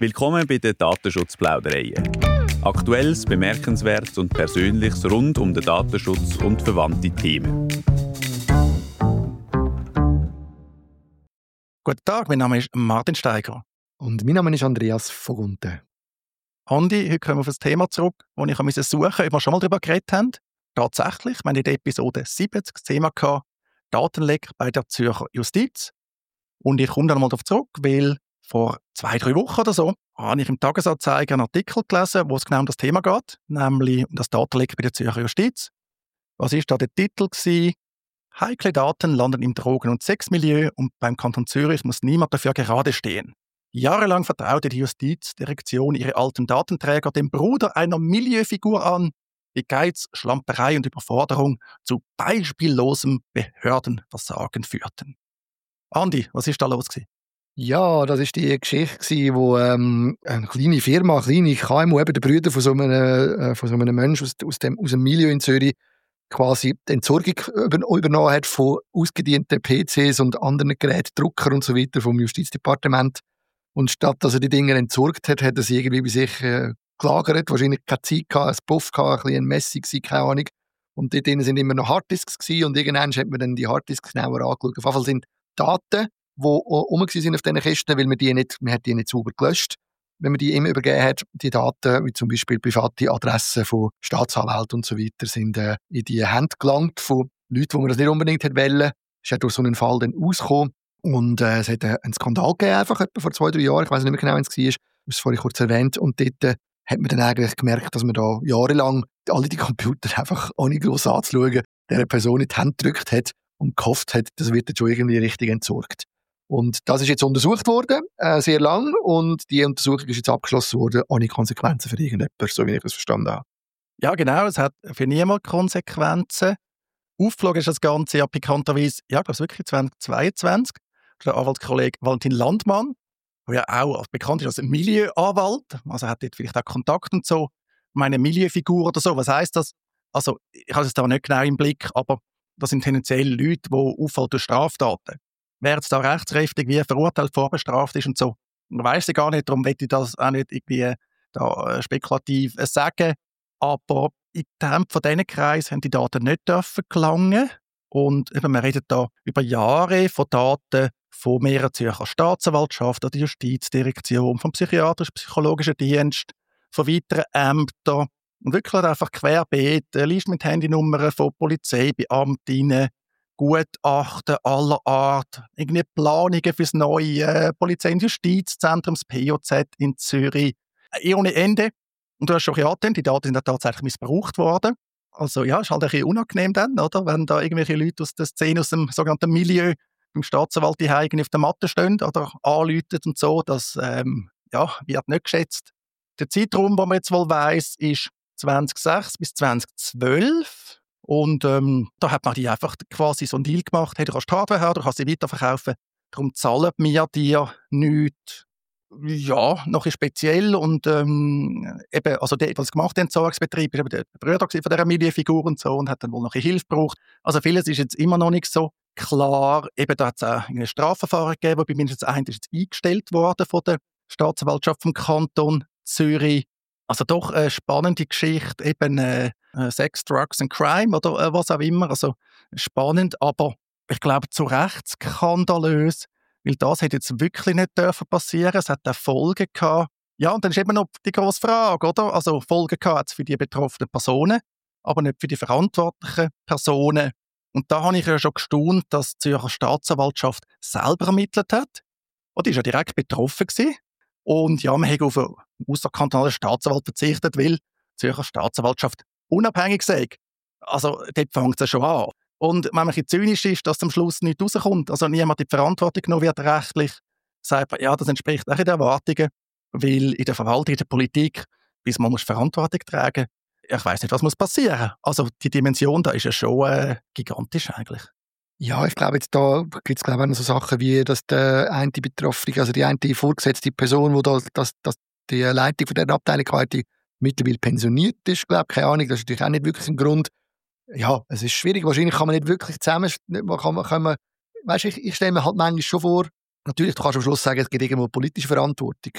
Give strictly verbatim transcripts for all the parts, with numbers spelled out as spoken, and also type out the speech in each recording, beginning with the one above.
Willkommen bei den Datenschutzplaudereien. Aktuelles, Bemerkenswertes und Persönliches rund um den Datenschutz und verwandte Themen. Guten Tag, mein Name ist Martin Steiger. Und mein Name ist Andreas Vogunten. Andi, heute kommen wir auf ein Thema zurück, das ich suchen musste, ob wir schon mal darüber geredet haben. Tatsächlich, wir hatten in der Episode siebzig das Thema gehabt, Datenleck bei der Zürcher Justiz. Und ich komme dann mal darauf zurück, weil vor zwei, drei Wochen oder so habe ich im Tagesanzeiger einen Artikel gelesen, wo es genau um das Thema geht, nämlich um das Datenleck bei der Zürcher Justiz. Was war da der Titel gewesen? Heikle Daten landen im Drogen- und Sexmilieu und beim Kanton Zürich muss niemand dafür gerade stehen. Jahrelang vertraute die Justizdirektion ihre alten Datenträger dem Bruder einer Milieufigur an, die Geiz, Schlamperei und Überforderung zu beispiellosem Behördenversagen führten. Andi, was ist da los gewesen? Ja, das war die Geschichte, wo ähm, eine kleine Firma, eine kleine K M U, eben der Brüder von so einem, äh, von so einem Menschen aus, aus, dem, aus dem Milieu in Zürich, quasi die Entsorgung über, übernommen hat von ausgedienten P Cs und anderen Geräten, Drucker und so weiter vom Justizdepartement. Und statt dass er die Dinge entsorgt hat, hat er sie irgendwie bei sich äh, gelagert, wahrscheinlich keine Zeit gehabt, ein Puff gehabt, ein bisschen ein Messi gewesen, keine Ahnung. Und dort drin sind immer noch Harddisks gewesen und irgendwann hat man dann die Harddisks genauer angeschaut. Auf jeden Fall sind Daten, die rum sind auf diesen Kisten, weil man die nicht, man hat die nicht sauber gelöscht. Wenn man die ihm übergeben hat, die Daten, wie zum Beispiel private Adressen von Staatsanwälten und so weiter, sind äh, in die Hände gelangt von Leuten, die man das nicht unbedingt hätte wollen. Ist ja durch so einen Fall dann ausgekommen. Und äh, es hat äh, einen Skandal gegeben, einfach etwa vor zwei, drei Jahren. Ich weiß nicht mehr genau, wann es war. Ich habe es vorhin kurz erwähnt. Und dort äh, hat man dann eigentlich gemerkt, dass man da jahrelang alle die Computer einfach ohne gross anzuschauen, der Person in die Hand gedrückt hat und gehofft hat, das wird jetzt schon irgendwie richtig entsorgt. Und das ist jetzt untersucht worden, äh, sehr lang, und die Untersuchung ist jetzt abgeschlossen worden, ohne Konsequenzen für irgendjemanden, so wie ich es verstanden habe. Ja, genau, es hat für niemanden Konsequenzen. Aufgeflogen ist das Ganze ja bekannterweise, ja, ich glaube, wirklich zwanzig zweiundzwanzig. Der Anwaltskollege Valentin Landmann, der ja auch bekannt ist als Milieuanwalt, also hat dort vielleicht auch Kontakt und so, meine Milieufigur oder so, was heisst das? Also, ich habe es da nicht genau im Blick, aber das sind tendenziell Leute, die auffallen durch Straftaten. Wer jetzt da rechtskräftig wie verurteilt, vorbestraft ist und so, weiss ich gar nicht, darum will ich das auch nicht irgendwie da spekulativ sagen, aber in dem von diesen Kreisen haben die Daten nicht dürfen gelangen. Und eben, wir reden da über Jahre von Daten von mehreren Zürcher Staatsanwaltschaften, der Justizdirektion, vom psychiatrisch-psychologischen Dienst, von weiteren Ämtern und wirklich einfach querbeet, eine Liste mit Handynummern von Polizeibeamtinnen, Gutachten aller Art, irgendwie Planungen für das neue äh, Polizei- und Justizzentrum, das P J Z in Zürich, eh ohne Ende. Und du hast schon angetönt, die Daten sind dann tatsächlich missbraucht worden. Also ja, ist halt ein bisschen unangenehm dann, oder? Wenn da irgendwelche Leute aus der Szene, aus dem sogenannten Milieu, beim Staatsanwalt die Heigen auf der Matte stehen oder anrufen und so, das ähm, ja, wird nicht geschätzt. Der Zeitraum, den man jetzt wohl weiss, ist zweitausendsechs bis zweitausendzwölf. Und ähm, da hat man die einfach quasi so einen Deal gemacht, hey, du kannst die Hardware haben, du kannst sie weiterverkaufen, darum zahlen wir dir nichts. Ja, noch ein speziell und ähm, eben, also der, was gemacht der Entsorgungsbetrieb, ist eben der Bruder von dieser Milieufigur und so und hat dann wohl noch ein Hilfe gebraucht. Also vieles ist jetzt immer noch nicht so klar. Eben, da hat es auch ein Strafverfahren gegeben, wobei mindestens eins ist jetzt eingestellt worden von der Staatsanwaltschaft vom Kanton Zürich. Also doch eine spannende Geschichte, eben äh, Sex, Drugs and Crime oder äh, was auch immer. Also spannend, aber ich glaube zu Recht skandalös, weil das hätte jetzt wirklich nicht dürfen passieren. Es hat auch Folgen gehabt. Ja, und dann ist eben noch die grosse Frage, oder? Also Folgen gehabt es für die betroffenen Personen, aber nicht für die verantwortlichen Personen. Und da habe ich ja schon gestaunt, dass die Zürcher Staatsanwaltschaft selber ermittelt hat. Und die war ja direkt betroffen gewesen. Und ja, man hat auf einen ausserkantonalen Staatsanwalt verzichtet, weil die Zürcher Staatsanwaltschaft unabhängig sei. Also dort fängt es schon an. Und wenn man ein bisschen zynisch ist, dass am Schluss nichts rauskommt, also niemand in die Verantwortung genommen wird rechtlich, sagt man, ja, das entspricht auch den Erwartungen, weil in der Verwaltung, in der Politik, bis man muss Verantwortung tragen, ich weiss nicht, was muss passieren. Also die Dimension da ist ja schon äh, gigantisch eigentlich. Ja, ich glaube, jetzt da gibt es glaube ich, auch noch so Sachen wie, dass der eine Betroffene, also die eine vorgesetzte Person, die da, dass, dass die Leitung von dieser Abteilung quasi mittlerweile pensioniert ist, glaube ich, keine Ahnung, das ist natürlich auch nicht wirklich ein Grund. Ja, es ist schwierig, wahrscheinlich kann man nicht wirklich zusammen, kann man, kann man, weißt, ich, ich stelle mir halt manchmal schon vor, natürlich, du kannst am Schluss sagen, es gibt irgendwo politische Verantwortung,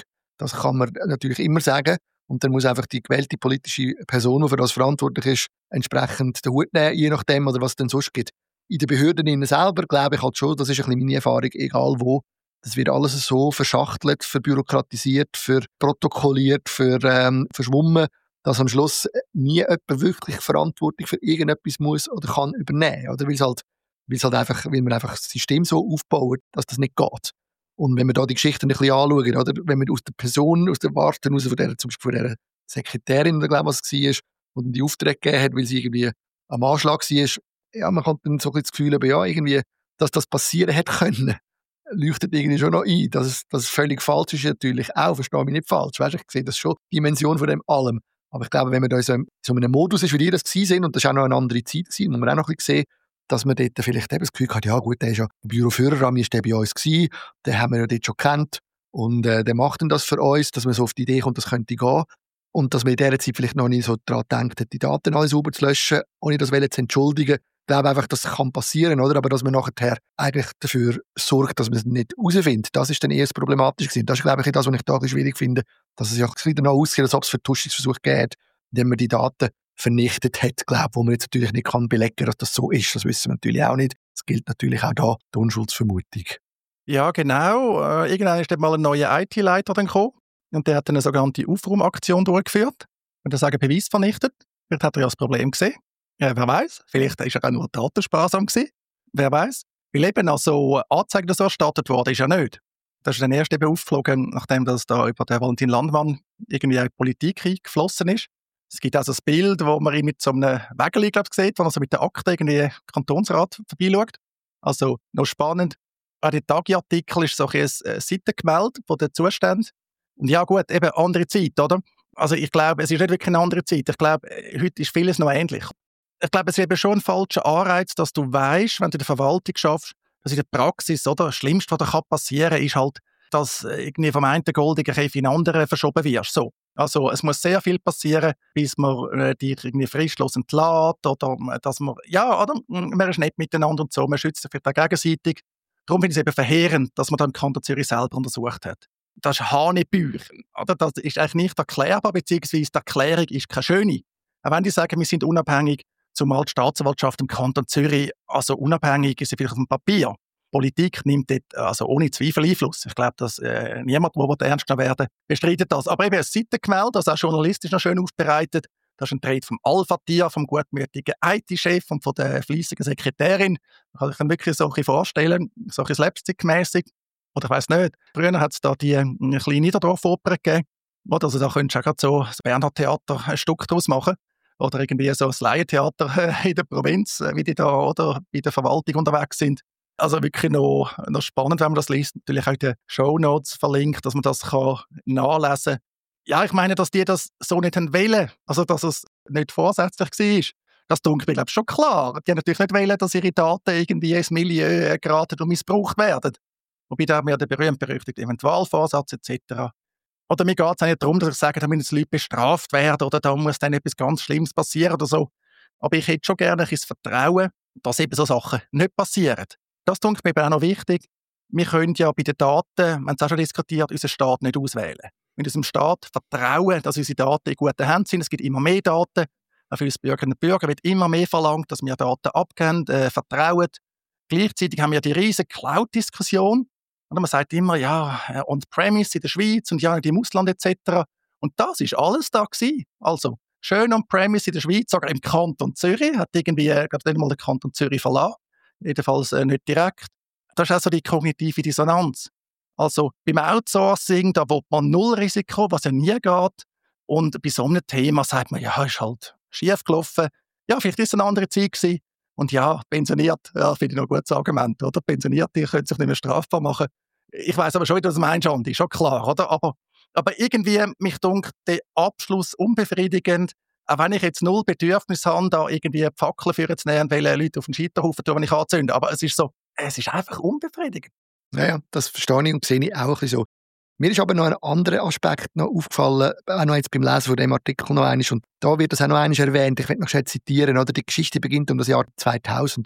Das kann man natürlich immer sagen. Und dann muss einfach die gewählte politische Person, die für das verantwortlich ist, entsprechend den Hut nehmen, je nachdem, oder was es denn sonst gibt. In den Behörden innen selber glaube ich halt schon, das ist ein bisschen meine Erfahrung, egal wo, das wird alles so verschachtelt, verbürokratisiert, verprotokolliert, ver, ähm, verschwommen, dass am Schluss nie jemand wirklich Verantwortung für irgendetwas muss oder kann übernehmen. Oder weil es halt, weil es halt einfach, weil man einfach das System so aufbaut, dass das nicht geht. Und wenn wir da die Geschichten ein bisschen anschauen, oder wenn man aus der Person, aus der Warte heraus, von der, zum Beispiel von der Sekretärin, oder glaube was es war, die die Aufträge gegeben hat, weil sie irgendwie am Anschlag war, ja, man kann dann so ein bisschen das Gefühl haben, ja, irgendwie, dass das passieren hätte können, leuchtet irgendwie schon noch ein. Dass es, dass es völlig falsch ist natürlich auch, verstehe mich nicht falsch. Weißt, ich sehe das schon, die Dimension von dem allem. Aber ich glaube, wenn man da in so einem, so einem Modus ist, wie die das gewesen sind, und das war auch noch eine andere Zeit gewesen, muss man auch noch ein bisschen sehen, dass man dort vielleicht eben das Gefühl hat, ja gut, der ist ja Büroführer, am ist der bei uns gewesen, den haben wir ja dort schon gekannt und äh, der macht dann das für uns, dass man so auf die Idee kommt, das könnte gehen. Und dass man in dieser Zeit vielleicht noch nicht so daran denkt hat, die Daten alle sauber zu löschen, ohne das zu entschuldigen. Ich glaube einfach, das kann passieren, oder? Aber dass man nachher eigentlich dafür sorgt, dass man es nicht herausfindet, das ist dann eher das Problematische gewesen. Das ist, glaube ich, das, was ich da ein bisschen schwierig finde, dass es ja wieder noch aussieht, als ob es Vertuschungsversuche gibt, indem man die Daten vernichtet hat, glaube ich, wo man jetzt natürlich nicht kann belegen kann, dass das so ist. Das wissen wir natürlich auch nicht. Es gilt natürlich auch da die Unschuldsvermutung. Ja, genau. Äh, irgendwann ist dann mal ein neuer I T-Leiter gekommen und der hat eine sogenannte Aufräumaktion durchgeführt und das sagen Beweis vernichtet. Vielleicht hat er ja das Problem gesehen. Ja, wer weiß? Vielleicht war er auch nur datensparsam gewesen. Wer weiß? Weil eben auch so Anzeigen so erstattet worden ist ja nicht. Das ist dann erst eben aufgeflogen, nachdem das da über den Valentin Landmann irgendwie in die Politik eingeflossen ist. Es gibt also ein Bild, wo man ihn mit so einem Wägeli, glaube ich, sieht, wo er so mit der Akte irgendwie im Kantonsrat vorbeischaut. Also noch spannend. Auch der Tagi-Artikel ist so ein, ein Seitengemälde von den Zuständen. Und ja gut, eben andere Zeit, oder? Also ich glaube, es ist nicht wirklich eine andere Zeit. Ich glaube, heute ist vieles noch ähnlich. Ich glaube, es ist eben schon ein falscher Anreiz, dass du weißt, wenn du in der Verwaltung schaffst, dass in der Praxis, oder, das Schlimmste, was da passieren kann, ist halt, dass irgendwie vom einen goldigen Käfig in den anderen verschoben wirst. So. Also es muss sehr viel passieren, bis man äh, dich irgendwie fristlos entlässt oder dass man, ja, oder, man ist nett miteinander und so, man schützt sich für die gegenseitig. Darum finde ich es eben verheerend, dass man dann im Kanton Zürich selber untersucht hat. Das ist Hanebüchen. Oder? Das ist eigentlich nicht erklärbar, beziehungsweise die Erklärung ist keine schöne. Auch wenn die sagen, wir sind unabhängig, zumal die Staatsanwaltschaft im Kanton Zürich, also unabhängig ist sie vielleicht auf dem Papier. Politik nimmt dort also ohne Zweifel Einfluss. Ich glaube, dass äh, niemand, der ernst genommen werden bestreitet das. Aber eben ein Seitengemälde, das auch journalistisch noch schön aufbereitet. Das ist ein Trade vom Alpha-Tier, vom gutmütigen I T-Chef und von der fleissigen Sekretärin. Man kann sich dann wirklich so ein bisschen vorstellen, so ein bisschen slapstick-mässig. Oder ich weiss nicht. Früher hat es da die äh, kleine Niederdorf-Oper gegeben. Oder also da könntest du auch gerade so das Bernhard-Theater ein Stück draus machen. Oder irgendwie so ein Laientheater in der Provinz, wie die da oder bei der Verwaltung unterwegs sind. Also wirklich noch, noch spannend, wenn man das liest. Natürlich auch in den Shownotes verlinkt, dass man das kann nachlesen kann. Ja, ich meine, dass die das so nicht wollen. Also, dass es nicht vorsätzlich war. Das tut mir, glaube ich, schon klar. Die haben natürlich nicht wollen, dass ihre Daten irgendwie ins Milieu geraten und missbraucht werden. Wobei da haben wir ja den berühmt-berüchtigten Eventualvorsatz et cetera. Oder mir geht es auch nicht darum, dass ich sage, da müssen Leute bestraft werden oder da muss dann etwas ganz Schlimmes passieren oder so. Aber ich hätte schon gerne ein bisschen Vertrauen, dass eben so Sachen nicht passieren. Das denke ich mir eben auch noch wichtig. Wir können ja bei den Daten, wir haben es auch schon diskutiert, unseren Staat nicht auswählen. Wir müssen dem Staat vertrauen, dass unsere Daten in guten Händen sind. Es gibt immer mehr Daten. Auch für uns Bürgerinnen und Bürger wird immer mehr verlangt, dass wir Daten abgeben, äh, vertrauen. Gleichzeitig haben wir die riesige Cloud-Diskussion. Und man sagt immer, ja, on-premise in der Schweiz und ja, im Ausland et cetera. Und das ist alles da gewesen. Also, schön on-premise in der Schweiz, sogar im Kanton Zürich, hat irgendwie, ich glaube, nicht mal den Kanton Zürich verlassen. Jedenfalls äh, nicht direkt. Das ist auch so die kognitive Dissonanz. Also, beim Outsourcing, da will man null Risiko, was ja nie geht. Und bei so einem Thema sagt man, ja, ist halt schief gelaufen. Ja, vielleicht ist es eine andere Zeit gewesen. Und ja, pensioniert, ja, finde ich noch ein gutes Argument, oder? Pensionierte können sich nicht mehr strafbar machen. Ich weiss aber schon, wie du das meinst, Andi, schon klar, oder? Aber, aber irgendwie, mich dunkt der Abschluss unbefriedigend, auch wenn ich jetzt null Bedürfnis habe, da irgendwie Fackeln führen zu nehmen und welche Leute auf den Scheiterhaufen tun, wenn ich anzünde. Aber es ist so, es ist einfach unbefriedigend. Ja, das verstehe ich und sehe ich auch ein bisschen so. Mir ist aber noch ein anderer Aspekt noch aufgefallen, auch noch jetzt beim Lesen von dem Artikel noch einmal, und da wird das auch noch einmal erwähnt, ich will noch schnell zitieren, oder? Die Geschichte beginnt um das Jahr zweitausend.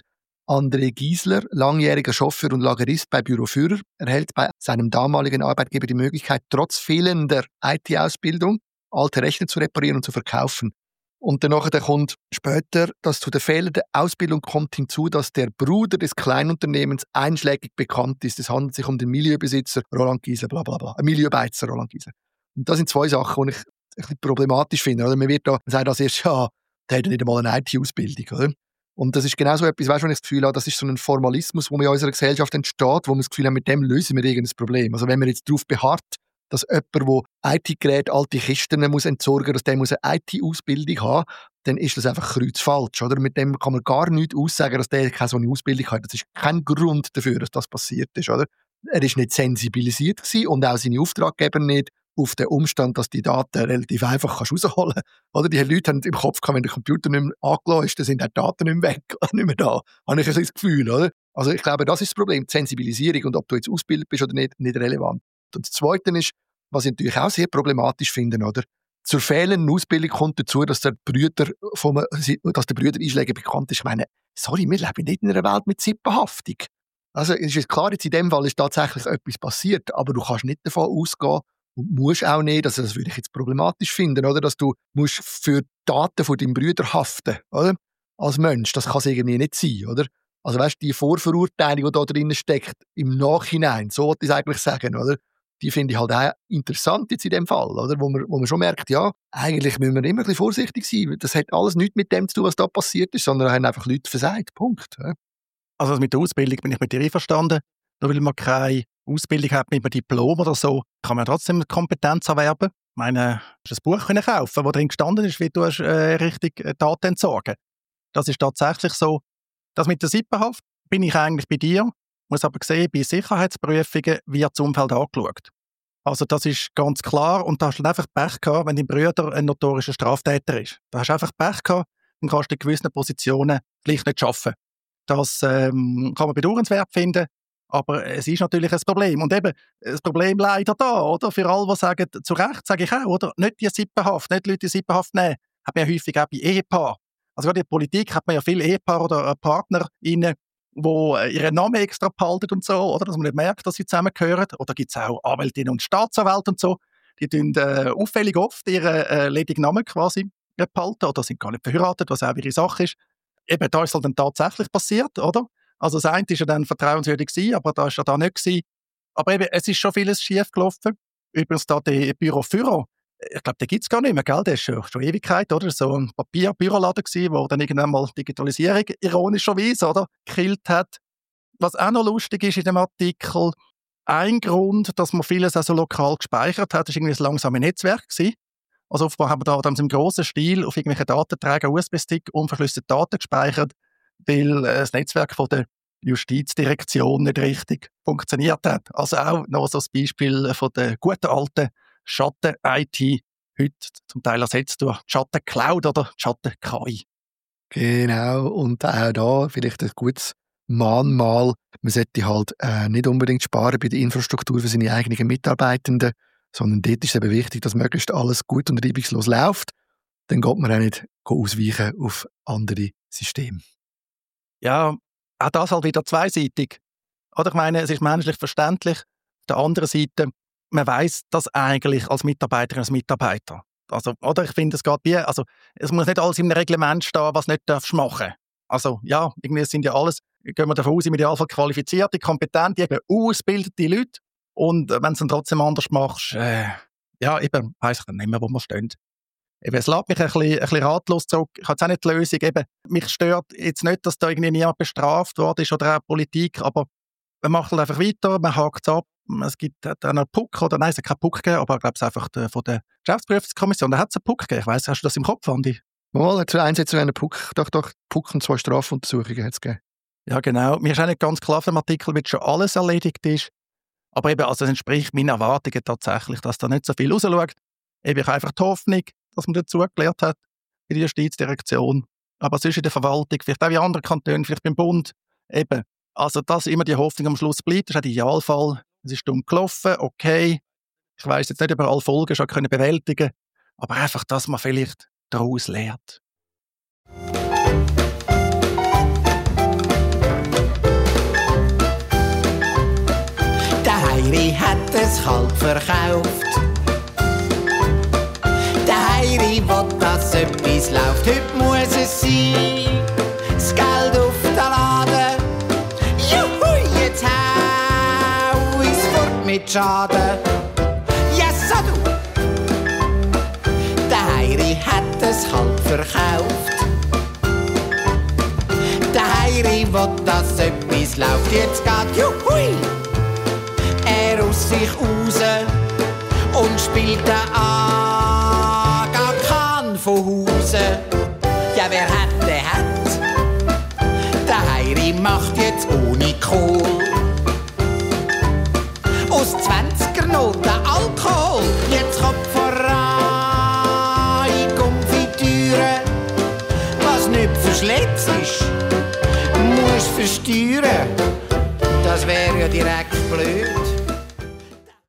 André Giesler, langjähriger Chauffeur und Lagerist bei Büro Führer, erhält bei seinem damaligen Arbeitgeber die Möglichkeit, trotz fehlender I T-Ausbildung alte Rechner zu reparieren und zu verkaufen. Und danach kommt später, dass zu der fehlenden Ausbildung kommt hinzu, dass der Bruder des Kleinunternehmens einschlägig bekannt ist. Es handelt sich um den Milieubesitzer Roland Giesler, bla bla bla, ein Milieubeizer Roland Giesler. Und das sind zwei Sachen, die ich ein bisschen problematisch finde. Oder? Man wird da, man sagt als erstes, ja, der hat ja nicht einmal eine I T-Ausbildung, oder? Und das ist genau so etwas, weißt du, wenn ich das Gefühl habe, das ist so ein Formalismus, der in unserer Gesellschaft entsteht, wo wir das Gefühl haben, mit dem lösen wir irgendein Problem. Also wenn man jetzt darauf beharrt, dass jemand, der I T-Geräte, alte Kisten muss entsorgen muss, dass der muss eine I T-Ausbildung haben, dann ist das einfach kreuzfalsch. Oder? Mit dem kann man gar nichts aussagen, dass der keine so eine Ausbildung hat. Das ist kein Grund dafür, dass das passiert ist. Oder? Er war nicht sensibilisiert gewesen und auch seine Auftraggeber nicht auf den Umstand, dass die Daten relativ einfach rausholen kannst. Oder die Leute haben im Kopf gehabt, wenn der Computer nicht mehr angelassen ist, dann sind die Daten nicht mehr weg, nicht mehr da. Habe ich ein das Gefühl, oder? Also ich glaube, das ist das Problem, die Sensibilisierung und ob du jetzt ausgebildet bist oder nicht, nicht relevant. Und das Zweite ist, was ich natürlich auch sehr problematisch finde, oder? Zur fehlenden Ausbildung kommt dazu, dass der Brüder vom, dass der Brüdereinschläger bekannt ist. Ich meine, sorry, wir leben nicht in einer Welt mit Sippenhaftung. Also es ist klar, jetzt in dem Fall ist tatsächlich etwas passiert, aber du kannst nicht davon ausgehen und musst auch nicht, also das würde ich jetzt problematisch finden, oder, dass du musst für Daten von deinem Brüder haften, oder? Als Mensch, das kann es irgendwie nicht sein, oder? Also weißt du, die Vorverurteilung, die da drin steckt, im Nachhinein, so wollte ich es eigentlich sagen, oder? Die finde ich halt auch interessant jetzt in dem Fall, oder? Wo man, wo man schon merkt, ja, eigentlich müssen wir immer ein bisschen vorsichtig sein. Das hat alles nichts mit dem zu tun, was da passiert ist, sondern haben einfach Leute versagt. Punkt. Ja. Also mit der Ausbildung bin ich mit dir einverstanden. Nur weil man keine Ausbildung hat mit einem Diplom oder so, kann man trotzdem Kompetenz erwerben. Ich meine, du hast ein Buch können kaufen, wo drin gestanden ist, wie du hast, äh, richtig äh, Daten entsorgen. Das ist tatsächlich so. Das mit der Sippenhaft bin ich eigentlich bei dir. Ich muss aber sehen, bei Sicherheitsprüfungen wird das Umfeld angeschaut. Also das ist ganz klar und da hast du einfach Pech gehabt, wenn dein Bruder ein notorischer Straftäter ist. Da hast du einfach Pech gehabt, dann kannst du in gewissen Positionen gleich nicht arbeiten. Das ähm, kann man bedauernswert finden, aber es ist natürlich ein Problem. Und eben, das Problem leider da, oder? Für alle, die sagen, zu Recht sage ich auch, oder? Nicht die Sippenhaft, nicht Leute die Sippenhaft nehmen. Hat man ja häufig auch bei Ehepaaren. Also gerade in der Politik hat man ja viele Ehepaare oder PartnerInnen, die ihren Namen extra behalten und so, oder? Dass man nicht merkt, dass sie zusammengehören. Oder gibt es auch Anwältinnen und Staatsanwälte und so, die tun äh, auffällig oft ihren äh, ledigen Namen quasi behalten oder sind gar nicht verheiratet, was auch ihre Sache ist. Eben, da ist es halt dann tatsächlich passiert, oder? Also das eine war ja dann vertrauenswürdig gewesen, aber da ist ja da nicht gewesen. Aber eben, es ist schon vieles schief gelaufen. Übrigens da der Büro Führer, ich glaube, den gibt es gar nicht mehr, gell? Der ist schon, schon Ewigkeit, oder? So ein Papier-Büroladen gewesen, wo dann irgendwann mal Digitalisierung ironischerweise, oder? Gekillt hat. Was auch noch lustig ist in dem Artikel, ein Grund, dass man vieles also lokal gespeichert hat, ist irgendwie das langsame Netzwerk gewesen. Also offenbar haben wir da im grossen Stil auf irgendwelchen Datenträger U S B-Stick unverschlüsselte Daten gespeichert, weil äh, das Netzwerk von der Justizdirektion nicht richtig funktioniert hat. Also auch noch so ein Beispiel von der guten alten Schatten-I T, heute zum Teil ersetzt durch Schatten-Cloud oder Schatten-K I. Genau, und auch da vielleicht ein gutes Mahnmal. Man sollte halt äh, nicht unbedingt sparen bei der Infrastruktur für seine eigenen Mitarbeitenden, sondern dort ist es eben wichtig, dass möglichst alles gut und reibungslos läuft. Dann geht man auch nicht ausweichen auf andere Systeme. Ja, auch das halt wieder zweiseitig. Oder ich meine, es ist menschlich verständlich. Auf der anderen Seite, man weiss das eigentlich als Mitarbeiterin, als Mitarbeiter. Also, oder ich finde, es geht wie, also es muss nicht alles im Reglement stehen, was nicht darfst machen. Also ja, irgendwie sind ja alles, gehen wir davon aus, im Idealfall qualifizierte, kompetente, eben ausgebildete Leute. Und wenn du es dann trotzdem anders machst, äh, ja, eben, weiss ich dann nicht mehr, wo wir stehen. Eben, es lässt mich ein bisschen, ein bisschen ratlos zurück. Ich habe jetzt auch nicht die Lösung. Eben, mich stört jetzt nicht, dass da irgendwie niemand bestraft worden ist oder auch Politik, aber man macht halt einfach weiter, man hakt es ab. Es gibt dann einen Puck, oder nein, es hat keinen Puck gegeben, aber ich glaube, es ist einfach der, von der Geschäftsprüfungskommission, da hat es einen Puck gegeben. Ich weiss, hast du das im Kopf, Andi? Mal zur Einsetzung einer Puck, doch, doch, Puck und zwei Strafuntersuchungen hat es gegeben. Ja, genau. Mir ist auch nicht ganz klar von dem Artikel, wie schon alles erledigt ist. Aber eben, also es entspricht meinen Erwartungen tatsächlich, dass da nicht so viel rausschaut. Eben, ich habe einfach die Hoffnung, dass man dazu gelernt hat in der Justizdirektion. Aber sonst in der Verwaltung, vielleicht auch in anderen Kantonen, vielleicht beim Bund. Eben, also dass immer die Hoffnung am Schluss bleibt, das ist auch der Idealfall. Es ist dumm gelaufen, okay. Ich weiss jetzt nicht, ob wir alle Folgen schon können bewältigen können, aber einfach, dass man vielleicht daraus lernt. Heiri hat es kalt verkauft. Der Heiri will, dass etwas läuft, heute muss es sein. Das Geld auf den Laden, juhu, jetzt hau ich's fort mit Schaden. Yes, so du! Der Heiri hat es kalt verkauft. Der Heiri will, dass etwas läuft, jetzt geht juhui! Er aus sich raus und spielt den Aga Khan von Hause. Ja, wer hat, der hat. Der Heiri macht jetzt ohne Kohl aus zwanziger Noten Alkohol. Jetzt kommt voran Konfitüre, was nicht verschletzt ist, musst versteuern. Das wär ja direkt blöd.